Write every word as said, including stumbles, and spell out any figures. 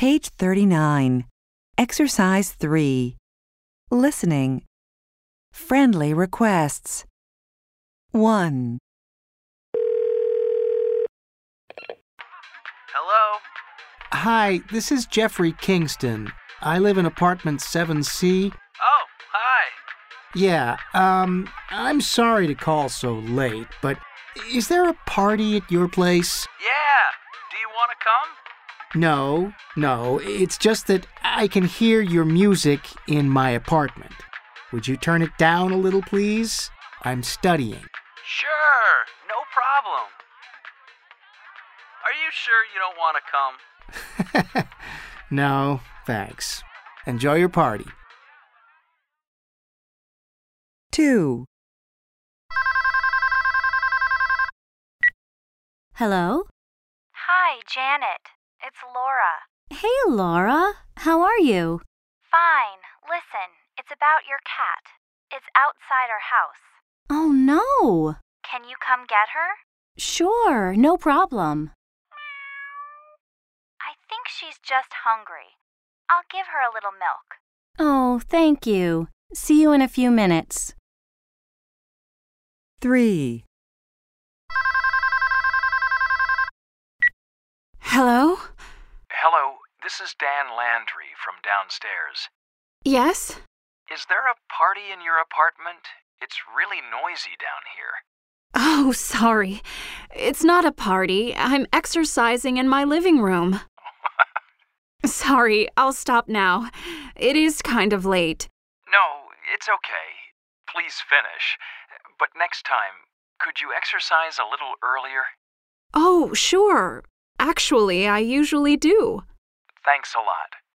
Page thirty-nine. Exercise three. Listening. Friendly requests. one. Hello? Hi, this is Jeffrey Kingston. I live in apartment seven C. Oh, hi. Yeah, um, I'm sorry to call so late, but is there a party at your place? Yeah. Do you want to come? No, no, it's just that I can hear your music in my apartment. Would you turn it down a little, please? I'm studying. Sure. No problem. Are you sure you don't want to come? No, thanks. Enjoy your party. two. Hello? Hi, Janet. It's Laura. Hey, Laura. How are you? Fine. Listen, it's about your cat. It's outside our house. Oh, no. Can you come get her? Sure, no problem. I think she's just hungry. I'll give her a little milk. Oh, thank you. See you in a few minutes. three. Hello? Hello. This is Dan Landry from downstairs. Yes? Is there a party in your apartment? It's really noisy down here. Oh, sorry. It's not a party. I'm exercising in my living room. Sorry, I'll stop now. It is kind of late. No, it's okay. Please finish. But next time, could you exercise a little earlier? Oh, sure. Actually, I usually do. Thanks a lot.